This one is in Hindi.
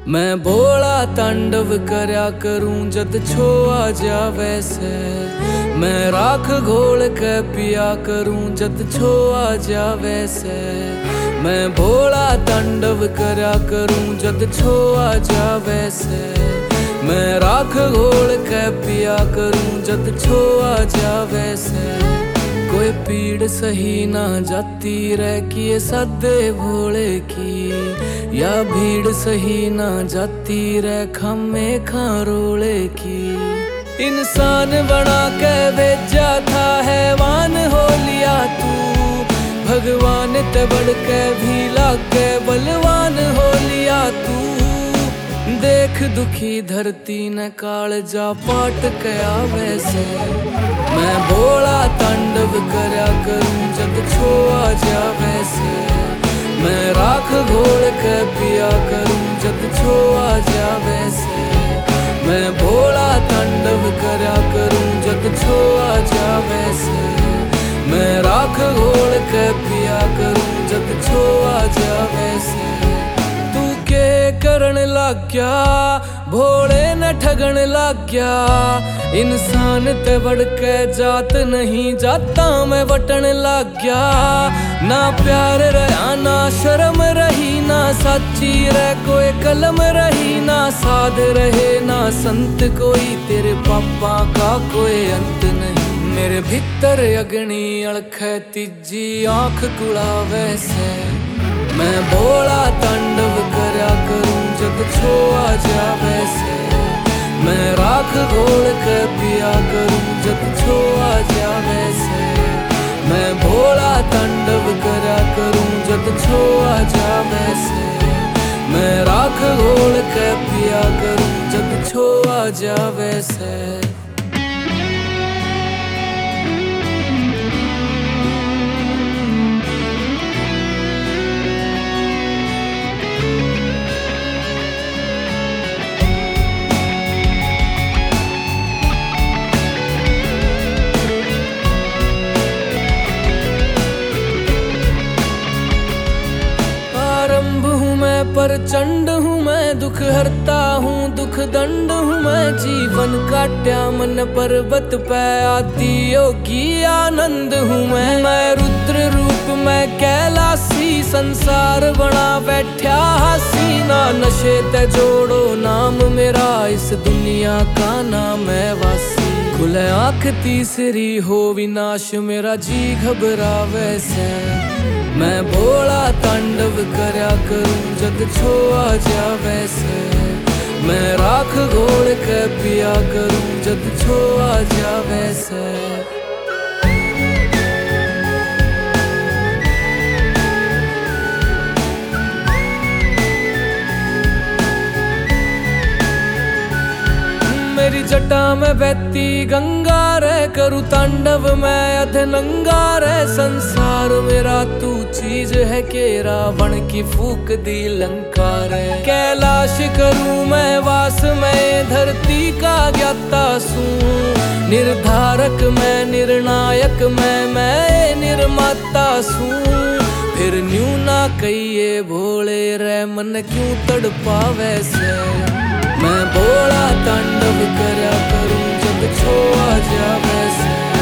मैं भोला तांडव करया करूं जद छो आ जावे से। मैं राख घोल के पिया करूं जद छो आ जावे से। मैं भोला तांडव करया करूं जद छो आ जावे से। मैं राख घोल के पिया करूं जद छो आ जावे से। कोई पीड़ सही ना जाती रह किए सादे भोले की, या भीड़ सही ना जाती रह खामे रोले की। इंसान बना के भेजा था हैवान हो लिया तू, भगवान ते बढ़ के भी लागे बलवान हो लिया तू। देख दुखी धरती ने कालजा पाट के आवे से। मैं भोला तांडव करया करूं जद छो आ जावे से। मैं राख घोल के पिया करूं जद छो आ जावे से। मैं भोला तांडव करया करूं जद छो आ जावे से। मैं राख घोल के पिया करूं जद छो आ जावे से। तू के करण लग गया भोले न ठगन लग गया। इंसान ते बढ़ के जात नहीं जाता मैं बटन लग गया। ना प्यार रहा ना शर्म रही, ना सच्ची रह कोई कलम रही, ना साध रहे ना संत कोई, तेरे पापा का कोई अंत नहीं। मेरे भीतर अग्नि अड़खे तीजी आंख कुड़ावे से। मैं भोला तांडव करया करूं जद छो आ जावे से। मैं राख घोल के पिया करूं जद छो आ जावे से। मैं भोला तांडव करया करूं जद छो आ जावे से। मैं राख घोल के पिया करूं जद छो आ जावे से। प्रचंड हूँ मैं दुख हरता हूँ दुख दंड हूँ मैं। जीवन काट्या मन पर्वत पे आदि योगी आनंद हूँ मैं रुद्र रूप में कैलासी संसार बना बैठा हसी। ना नशे ते जोड़ो नाम मेरा इस दुनिया का नाम है वासी। खुले आँख तीसरी हो विनाश मेरा जी घबरावे से। मैं भोला तांडव करया करूं जद छो आ जावे से। मैं राख घोल के पिया करूं जद छो आ जावे से। मेरी जटा में बहती गंगा रे, करूँ तांडव मैं अधनंगा रे। संसार मेरा तू चीज है के रावण की फूक दी लंका रे। कैलाश करूँ मैं वास मैं धरती का ज्ञाता सूं। निर्धारक मैं निर्णायक मैं निर्माता सूं। फिर न्यू ना कहिए भोले रे मन क्यों तड़पावे से। मैं भोला तांडव करया करूं जद छो आ जावे से।